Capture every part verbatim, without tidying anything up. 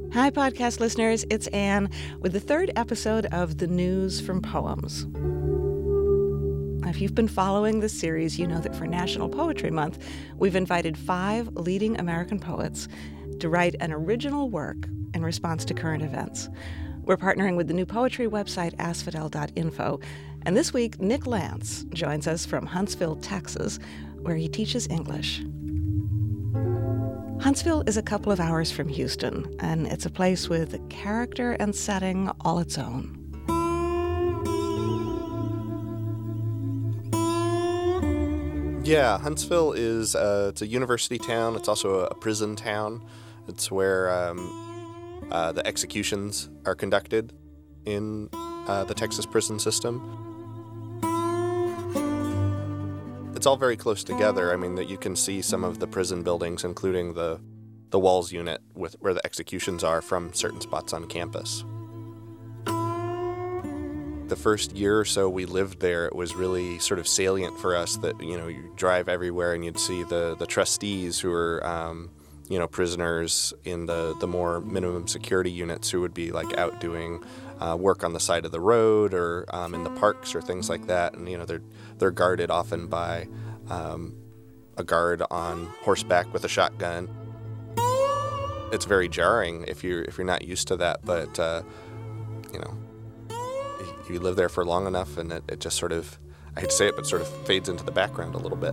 Hi, podcast listeners. It's Anne with the third episode of The News from Poems. If you've been following this series, you know that for National Poetry Month, we've invited five leading American poets to write an original work in response to current events. We're partnering with the new poetry website, asphodel dot info. And this week, Nick Lance joins us from Huntsville, Texas, where he teaches English. Huntsville is a couple of hours from Houston, and it's a place with a character and setting all its own. Yeah, Huntsville is uh, it's a university town. It's also a prison town. It's where um, uh, the executions are conducted in uh, the Texas prison system. It's all very close together. I mean, that you can see some of the prison buildings, including the the Walls unit with where the executions are, from certain spots on campus. The first year or so we lived there, it was really sort of salient for us that, you know, you drive everywhere and you'd see the, the trustees who were, um, you know, prisoners in the, the more minimum security units who would be like out doing uh, work on the side of the road or um, in the parks or things like that. And, you know, they're, they're guarded often by um, a guard on horseback with a shotgun. It's very jarring if you're, if you're not used to that, but, uh, you know, you live there for long enough and it, it just sort of, I hate to say it, but sort of fades into the background a little bit.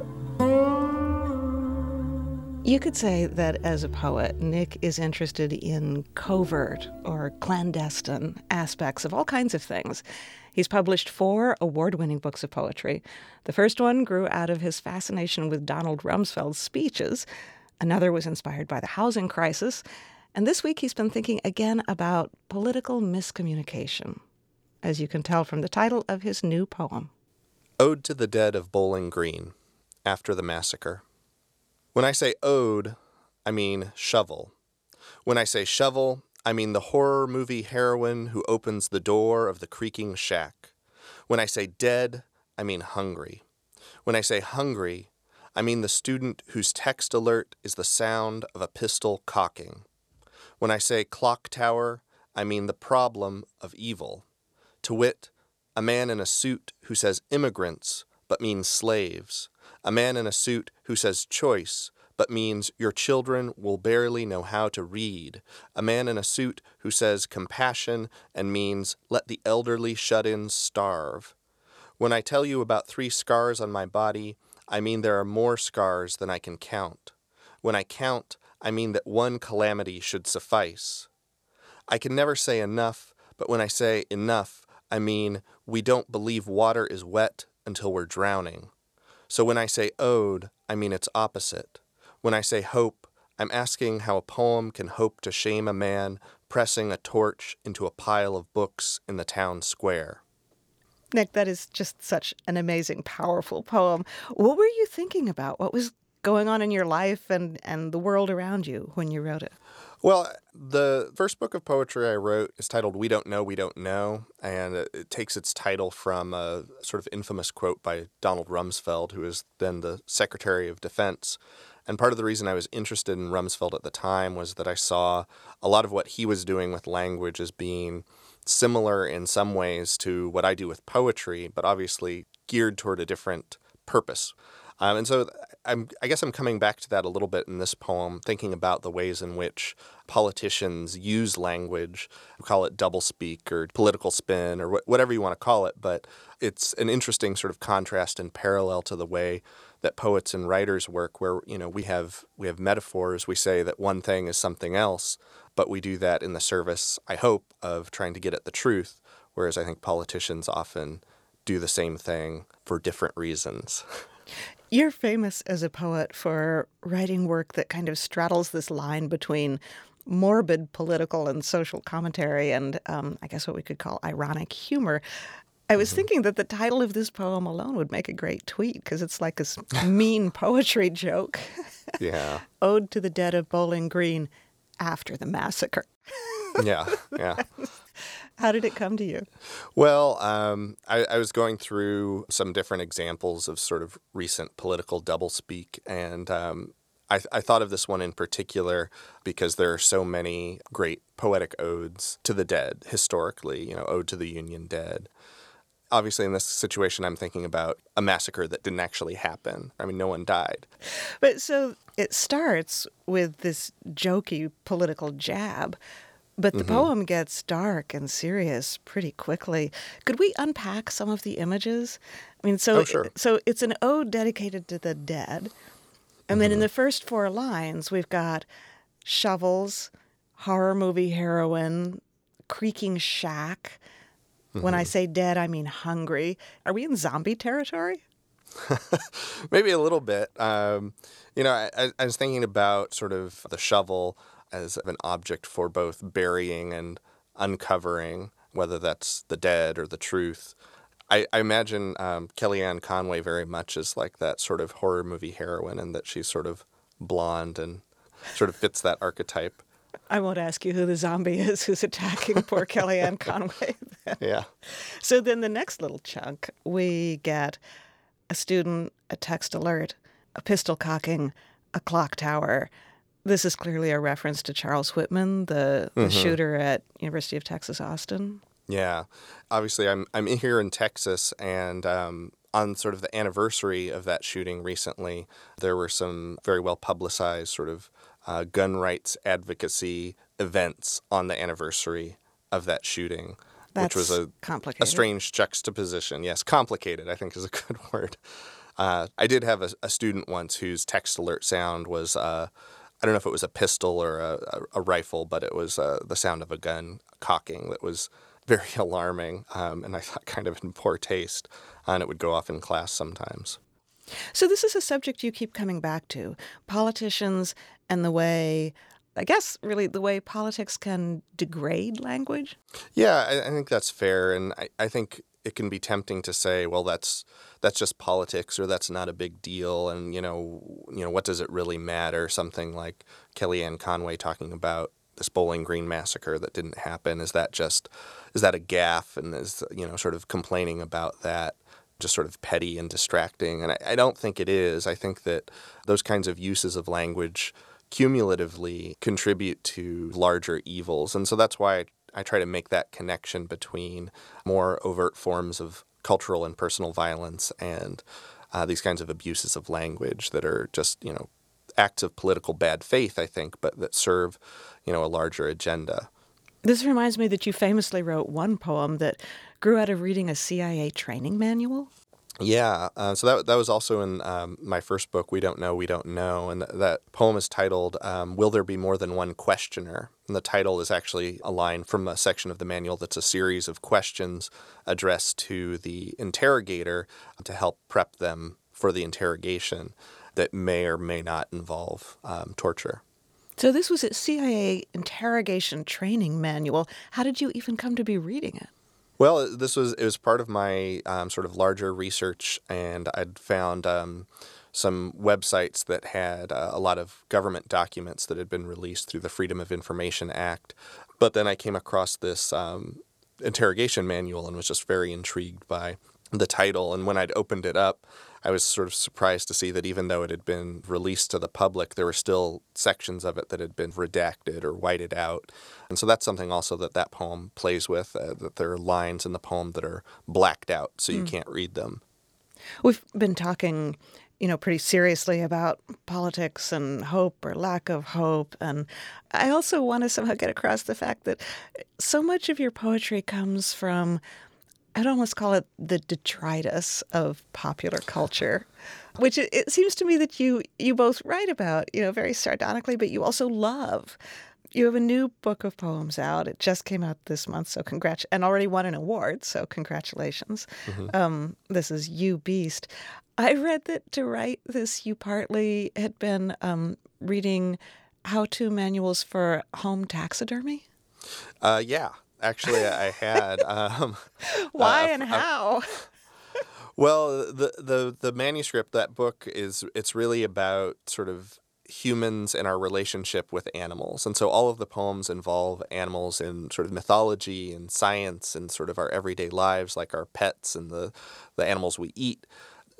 You could say that as a poet, Nick is interested in covert or clandestine aspects of all kinds of things. He's published four award-winning books of poetry. The first one grew out of his fascination with Donald Rumsfeld's speeches. Another was inspired by the housing crisis. And this week he's been thinking again about political miscommunication, as you can tell from the title of his new poem. Ode to the Dead of Bowling Green, After the Massacre. When I say ode, I mean shovel. When I say shovel, I mean the horror movie heroine who opens the door of the creaking shack. When I say dead, I mean hungry. When I say hungry, I mean the student whose text alert is the sound of a pistol cocking. When I say clock tower, I mean the problem of evil. To wit, a man in a suit who says immigrants, but means slaves. A man in a suit who says choice, but means your children will barely know how to read. A man in a suit who says compassion and means let the elderly shut-ins starve. When I tell you about three scars on my body, I mean there are more scars than I can count. When I count, I mean that one calamity should suffice. I can never say enough, but when I say enough, I mean we don't believe water is wet until we're drowning. So when I say ode, I mean its opposite. When I say hope, I'm asking how a poem can hope to shame a man pressing a torch into a pile of books in the town square. Nick, that is just such an amazing, powerful poem. What were you thinking about? What was going on in your life and, and the world around you when you wrote it? Well, the first book of poetry I wrote is titled We Don't Know, We Don't Know, and it, it takes its title from a sort of infamous quote by Donald Rumsfeld, who was then the Secretary of Defense. And part of the reason I was interested in Rumsfeld at the time was that I saw a lot of what he was doing with language as being similar in some ways to what I do with poetry, but obviously geared toward a different purpose. Um, and so I'm, I guess I'm coming back to that a little bit in this poem, thinking about the ways in which politicians use language, call it doublespeak or political spin or wh- whatever you want to call it, but it's an interesting sort of contrast and parallel to the way that poets and writers work, where, you know, we have we have metaphors. We say that one thing is something else, but we do that in the service, I hope, of trying to get at the truth, whereas I think politicians often do the same thing for different reasons. You're famous as a poet for writing work that kind of straddles this line between morbid political and social commentary and um, I guess what we could call ironic humor. I was mm-hmm. thinking that the title of this poem alone would make a great tweet because it's like this mean poetry joke. Yeah. Ode to the Dead of Bowling Green, After the Massacre. Yeah, yeah. How did it come to you? Well, um, I, I was going through some different examples of sort of recent political doublespeak, and um, I I, I thought of this one in particular because there are so many great poetic odes to the dead historically, you know, Ode to the Union Dead. Obviously, in this situation, I'm thinking about a massacre that didn't actually happen. I mean, no one died. But so it starts with this jokey political jab, but the mm-hmm. poem gets dark and serious pretty quickly. Could we unpack some of the images? I mean, so oh, sure. so it's an ode dedicated to the dead. And mm-hmm. then in the first four lines, we've got shovels, horror movie heroine, creaking shack. When mm-hmm. I say dead, I mean hungry. Are we in zombie territory? Maybe a little bit. Um, you know, I, I was thinking about sort of the shovel as an object for both burying and uncovering, whether that's the dead or the truth. I, I imagine um, Kellyanne Conway very much as like that sort of horror movie heroine, and that she's sort of blonde and sort of fits that archetype. I won't ask you who the zombie is who's attacking poor Kellyanne Conway. Yeah. So then the next little chunk, we get a student, a text alert, a pistol cocking, a clock tower. This is clearly a reference to Charles Whitman, the, the mm-hmm. shooter at University of Texas, Austin. Yeah. Obviously, I'm I'm here in Texas, and um, on sort of the anniversary of that shooting recently, there were some very well publicized sort of uh, gun rights advocacy events on the anniversary of that shooting, That's which was a complicated. a strange juxtaposition. Yes, complicated, I think, is a good word. Uh, I did have a, a student once whose text alert sound was, uh, I don't know if it was a pistol or a, a, a rifle, but it was uh, the sound of a gun cocking that was very alarming, um, and I thought kind of in poor taste, and it would go off in class sometimes. So this is a subject you keep coming back to, politicians and the way, I guess, really the way politics can degrade language? Yeah, I, I think that's fair, and I, I think it can be tempting to say, well, that's that's just politics, or that's not a big deal, and, you know, you know, what does it really matter? Something like Kellyanne Conway talking about this Bowling Green massacre that didn't happen. Is that just, is that a gaffe? And is, you know, sort of complaining about that just sort of petty and distracting? And I, I don't think it is. I think that those kinds of uses of language cumulatively contribute to larger evils. And so that's why I, I try to make that connection between more overt forms of cultural and personal violence and uh, these kinds of abuses of language that are just, you know, acts of political bad faith, I think, but that serve, you know, a larger agenda. This reminds me that you famously wrote one poem that grew out of reading a C I A training manual. Yeah, uh, so that that was also in um, my first book, We Don't Know, We Don't Know, and th- that poem is titled, um, Will There Be More Than One Questioner? And the title is actually a line from a section of the manual that's a series of questions addressed to the interrogator to help prep them for the interrogation that may or may not involve um, torture. So this was a C I A interrogation training manual. How did you even come to be reading it? Well, this was it was part of my um, sort of larger research, and I'd found um, some websites that had uh, a lot of government documents that had been released through the Freedom of Information Act. But then I came across this um, interrogation manual and was just very intrigued by the title. And when I'd opened it up, I was sort of surprised to see that even though it had been released to the public, there were still sections of it that had been redacted or whited out. And so that's something also that that poem plays with, uh, that there are lines in the poem that are blacked out so you mm. can't read them. We've been talking, you know, pretty seriously about politics and hope or lack of hope. And I also want to somehow get across the fact that so much of your poetry comes from, I'd almost call it the detritus of popular culture, which it, it seems to me that you you both write about, you know, very sardonically, but you also love. You have a new book of poems out. It just came out this month, so congrats, and already won an award, so congratulations. Mm-hmm. Um, this is You Beast. I read that to write this, you partly had been um, reading how-to manuals for home taxidermy? Uh, yeah. Actually, I had. Um, Why uh, and how? Uh, well, the, the the manuscript, that book, is it's really about sort of humans and our relationship with animals. And so all of the poems involve animals in sort of mythology and science and sort of our everyday lives, like our pets and the, the animals we eat.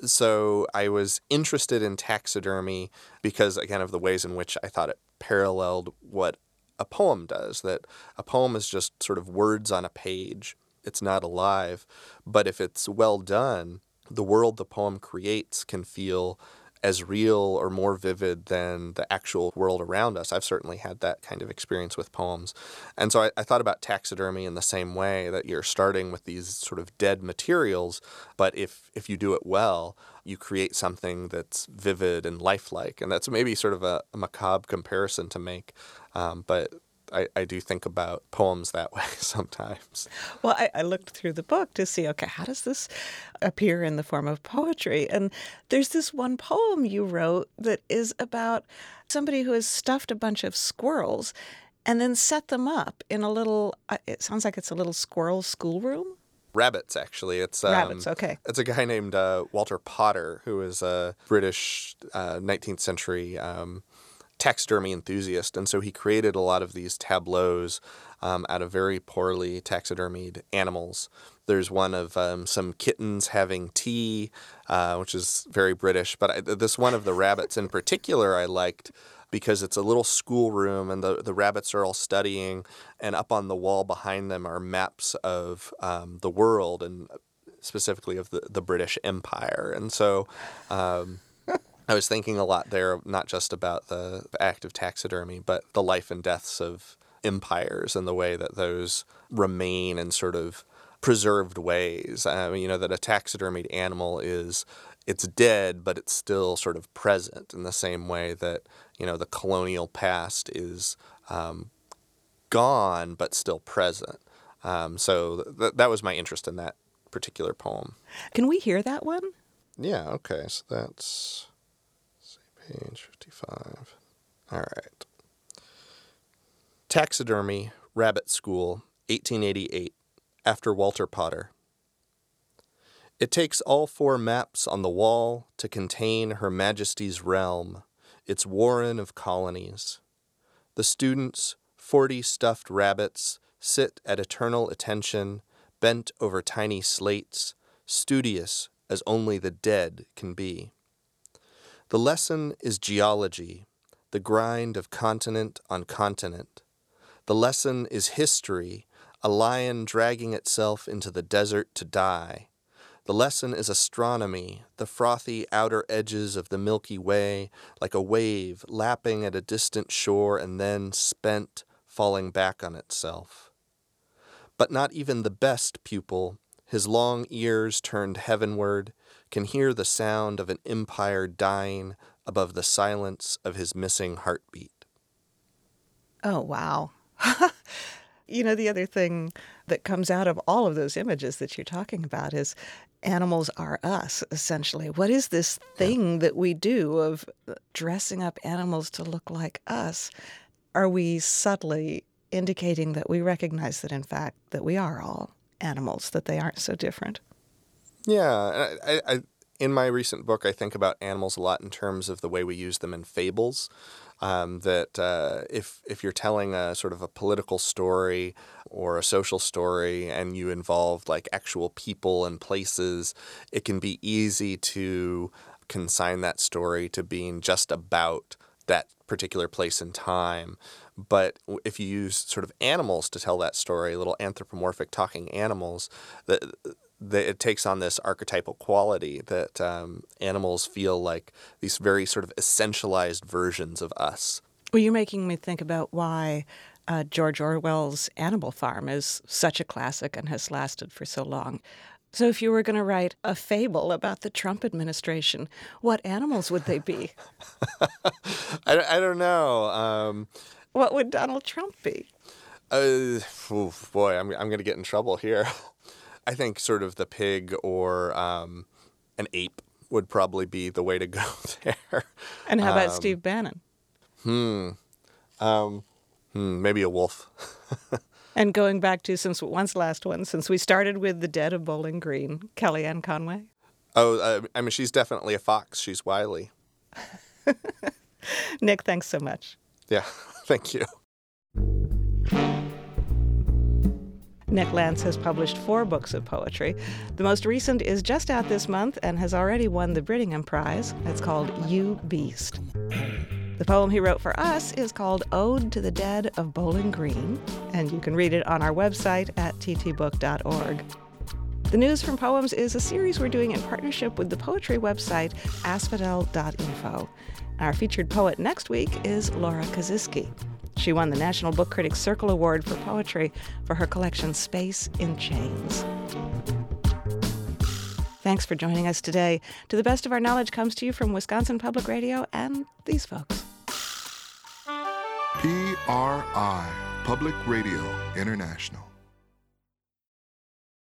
So I was interested in taxidermy because, again, of the ways in which I thought it paralleled what a poem does, that a poem is just sort of words on a page. It's not alive. But if it's well done, the world the poem creates can feel as real or more vivid than the actual world around us. I've certainly had that kind of experience with poems. And so I, I thought about taxidermy in the same way, that you're starting with these sort of dead materials, but if, if you do it well, you create something that's vivid and lifelike. And that's maybe sort of a, a macabre comparison to make, um, but I, I do think about poems that way sometimes. Well, I, I looked through the book to see, okay, how does this appear in the form of poetry? And there's this one poem you wrote that is about somebody who has stuffed a bunch of squirrels and then set them up in a little, it sounds like it's a little squirrel schoolroom. Rabbits, actually. It's um, Rabbits, okay. It's a guy named uh, Walter Potter, who is a British uh, nineteenth century um taxidermy enthusiast, and so he created a lot of these tableaus um, out of very poorly taxidermied animals. There's one of um, some kittens having tea, uh, which is very British, but I, this one of the rabbits in particular I liked because it's a little schoolroom and the, the rabbits are all studying, and up on the wall behind them are maps of um, the world, and specifically of the, the British Empire. And so um, I was thinking a lot there, not just about the act of taxidermy, but the life and deaths of empires and the way that those remain in sort of preserved ways. I mean, you know, that a taxidermied animal is, it's dead, but it's still sort of present in the same way that, you know, the colonial past is um, gone, but still present. Um, so th- that was my interest in that particular poem. Can we hear that one? Yeah, okay, so that's... Page fifty-five. All right. Taxidermy, Rabbit School, eighteen eighty-eight, after Walter Potter. It takes all four maps on the wall to contain Her Majesty's realm, its warren of colonies. The students, forty stuffed rabbits, sit at eternal attention, bent over tiny slates, studious as only the dead can be. The lesson is geology, the grind of continent on continent. The lesson is history, a lion dragging itself into the desert to die. The lesson is astronomy, the frothy outer edges of the Milky Way, like a wave lapping at a distant shore and then, spent, falling back on itself. But not even the best pupil, his long ears turned heavenward, can hear the sound of an empire dying above the silence of his missing heartbeat. Oh, wow. You know, the other thing that comes out of all of those images that you're talking about is animals are us, essentially. What is this thing yeah. that we do of dressing up animals to look like us? Are we subtly indicating that we recognize that, in fact, that we are all animals, that they aren't so different? Yeah, I, I, in my recent book, I think about animals a lot in terms of the way we use them in fables. Um, that uh, if if you're telling a sort of a political story or a social story and you involve like actual people and places, it can be easy to consign that story to being just about that particular place and time. But if you use sort of animals to tell that story, little anthropomorphic talking animals, that that it takes on this archetypal quality that um, animals feel like these very sort of essentialized versions of us. Well, you're making me think about why uh, George Orwell's Animal Farm is such a classic and has lasted for so long. So if you were going to write a fable about the Trump administration, what animals would they be? I, I don't know. Um, what would Donald Trump be? Uh, oh boy, I'm I'm going to get in trouble here. I think sort of the pig or um, an ape would probably be the way to go there. And how about um, Steve Bannon? Hmm. Um, hmm. Maybe a wolf. And going back to, since one's last one, since we started with The Dead of Bowling Green, Kellyanne Conway? Oh, uh, I mean, she's definitely a fox. She's wily. Nick, thanks so much. Yeah, thank you. Nick Lance has published four books of poetry. The most recent is just out this month and has already won the Brittingham Prize. It's called You Beast. The poem he wrote for us is called Ode to the Dead of Bowling Green, and you can read it on our website at t t book dot org. The News from Poems is a series we're doing in partnership with the poetry website asphodel dot info. Our featured poet next week is Laura Kaziski. She won the National Book Critics Circle Award for Poetry for her collection Space in Chains. Thanks for joining us today. To the best of our knowledge comes to you from Wisconsin Public Radio and these folks. P R I, Public Radio International.